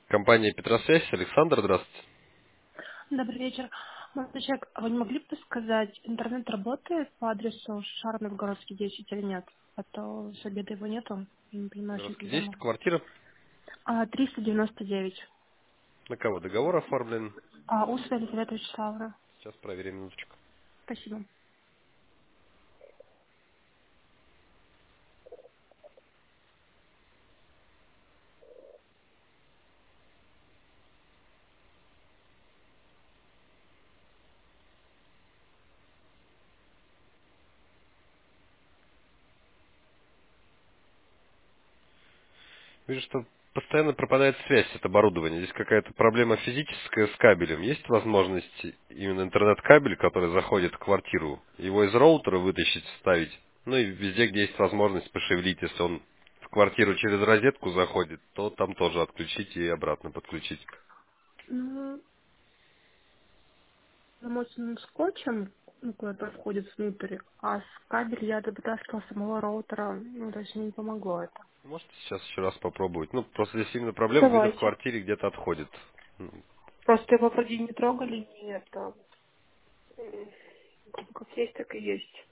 Компания Петросвязь. Александр, здравствуйте. Добрый вечер. Молодой человек, а вы не могли бы сказать, интернет работает по адресу Шар-Новгородский 10 или нет? А то с обеда его нету. Я не понимаю, чем Городский 10, проблема. квартира. 399. На кого договор оформлен? Усова Елизавета Вячеславовна. Сейчас проверим минуточку. Спасибо. Вижу, что постоянно пропадает связь от оборудования. Здесь какая-то проблема физическая с кабелем. Есть возможность именно интернет-кабель, который заходит в квартиру, его из роутера вытащить, вставить? Ну и везде, где есть возможность пошевелить, если он в квартиру через розетку заходит, то там тоже отключить и обратно подключить. Ну, замотанным скотчем, ну, куда-то входит внутрь, а с кабель я вытаскивала с самого роутера, ну, то есть мне не помогло это. Можете сейчас еще раз попробовать. Ну, просто здесь именно проблема где-то в Давайте. квартире, где-то отходит. Просто его вроде не трогали, нет. Как есть, так и есть.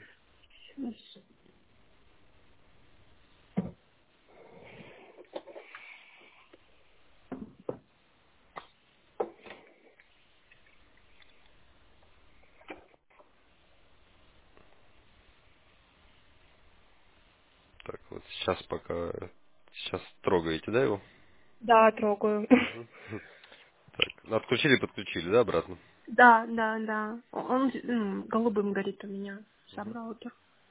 Так, вот сейчас пока... Сейчас трогаете, да, его? Да, трогаю. Мгм. Так, ну, отключили, подключили, да, обратно? Да, да, да. Он голубым горит у меня, сам Мгм. роутер.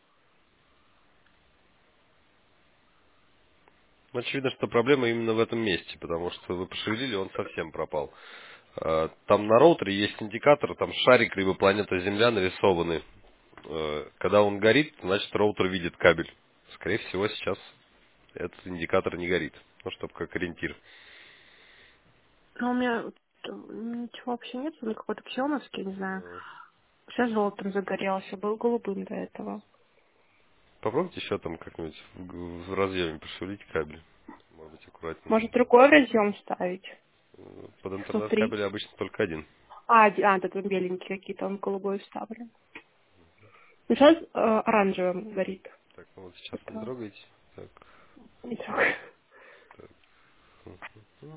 Ну, очевидно, что проблема именно в этом месте, потому что вы пошевелили, он совсем пропал. Там на роутере есть индикатор, там шарик либо планета Земля нарисованы. Когда он горит, значит роутер видит кабель. Скорее всего, сейчас этот индикатор не горит. Ну, чтобы как ориентир. Но у меня ничего вообще нет, у меня какой-то ксеновский, не знаю. Сейчас желтым загорелся, был голубым до этого. Попробуйте еще там как-нибудь в разъеме пошевелить кабель. Может быть, аккуратнее. Может, другой разъем ставить? Под Внутри. интернет-кабель обычно только один. Да, там беленькие какие-то, он голубой вставлен. Ну, сейчас оранжевым горит. Так, ну вот сейчас не Это трогайте. Так, не трогаю. так. Мгм.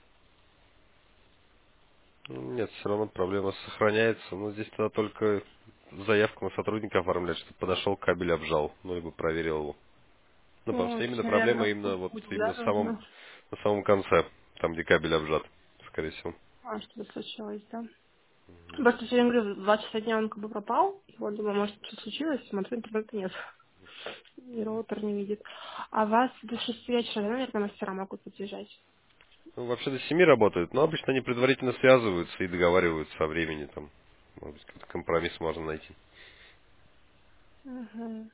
Нет, все равно проблема сохраняется. Но здесь тогда только заявку на сотрудника оформлять, чтобы подошел кабель обжал. Ну, либо проверил его. Ну, потому Ну, что то есть, именно проблема наверное, именно вот буду, именно да, нужно. на самом конце, там, где кабель обжат, скорее всего. Что-то случилось, да? Просто сегодня говорю, 2 часа дня он как бы пропал. И вот думаю, может, что случилось, смотрю, интернета нет. И роутер не видит. А вас до 6 вечера, да, наверное, мастера могут подъезжать? Ну, вообще до 7 работают, но обычно они предварительно связываются и договариваются о времени там. Может быть, какой-то компромисс можно найти. Угу.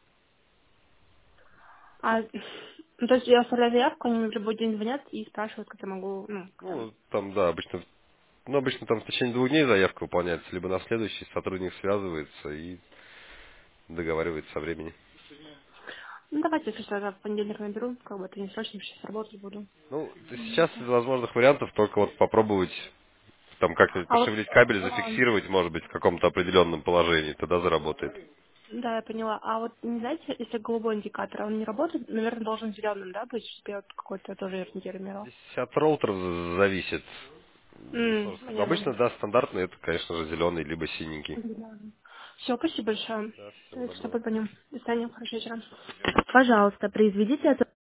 Ну, то есть я оставляю заявку, они мне в любой день звонят и спрашивают, как я могу, ну, там. Ну, там, да, обычно, ну, обычно там в течение 2 дней заявка выполняется, либо на следующий сотрудник связывается и договаривается о времени. Ну, давайте, если что, я в понедельник наберу, как бы это не срочно, сейчас работать буду. Ну, сейчас из возможных вариантов только вот попробовать там как-нибудь А вот, пошевелить кабель, зафиксировать, может быть, в каком-то определенном положении, тогда заработает. да, я поняла. А вот, не знаете, если голубой индикатор, он не работает, наверное, должен зеленым, да, быть, чтобы я вот какой-то тоже ориентир имела. Здесь от роутера зависит. Понятно. Обычно, да, стандартный, это, конечно же, зеленый, либо синенький. Все, спасибо большое. Да, всего Если что, доброго. позвоним. До свидания, хорошего вечера. Пожалуйста, произведите это